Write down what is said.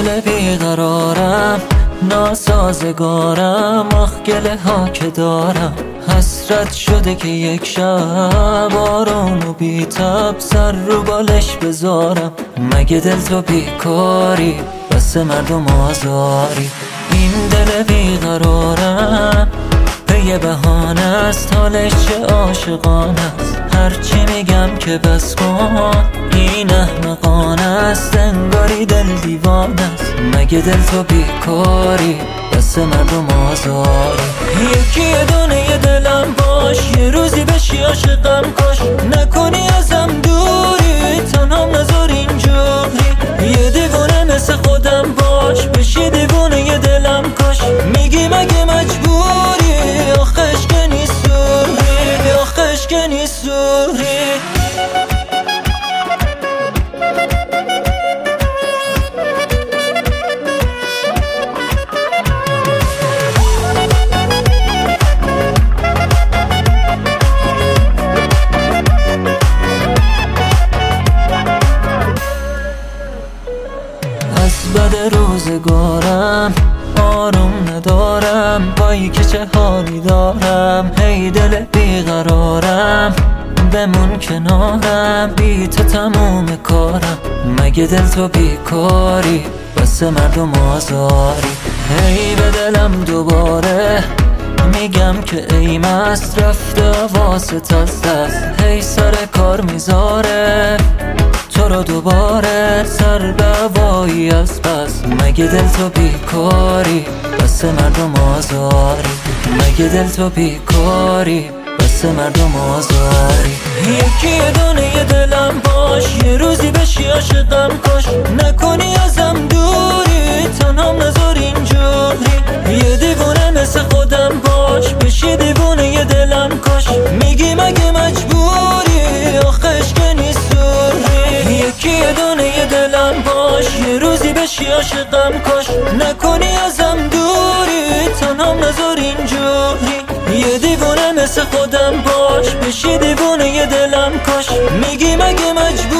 دل بیقرارم، ناسازگارم، آخ گله ها که دارم. حسرت شده که یک شب آروم و بی تب سر رو بالش بذارم. مگه دل تو بیکاری بس مردم آزاری؟ این دل بیقرارم به یه بهانه است، حالش چه عاشقانه است. هرچی میگم که بس کن این احمقانه است، انگاری دل دیوانه است. مگه دل تو بیکاری بس مردم آزاری؟ یکی یه دونه یه دلم باش، یه روزی بشی عاشقم کاش. نکنی ازم دوری تنهام نذار اینجوری، یه دیوونه مثل خودم باش، بشی دیوونه یه دلم کاش. میگی مگه مجبوری؟ آخش که نیست سوری، آخش که نیست سوری. از بد روزگارم آروم ندارم، وای که چه حالی دارم. هی دل بیقرارم بمون کنارم، بی تو تموم کارم. مگه دل تو بیکاری بس مردم آزاری؟ هی به دلم دوباره میگم که ای مست، رفته واسط از دست. هی سر کار میذاره تو رو دوباره، سر به هوایی از بس. مگه دل تو بیکاری بس مردم آزاری؟ مگه دل تو بیکاری بس مردم آزاری؟ یکی یه دونه یه دلم باش، یه روزی بشی عاشقم کاش. نکنی ازم دوری تنهام نذار اینجوری، یه دیوونه مثل خودم باش، بشی دیوونه یه دلم کاش. میگی مگه مجبوری؟ آخش که نیست سوری. یکی یه دونه یه دلم باش، یه روزی بشی عاشقم کاش. نکنی ازم دوری تنهام نذار اینجوری، یه دیوونه مثل خودم باش، بشی دیوونه یه دلم کاش. میگی مگه مجبوری؟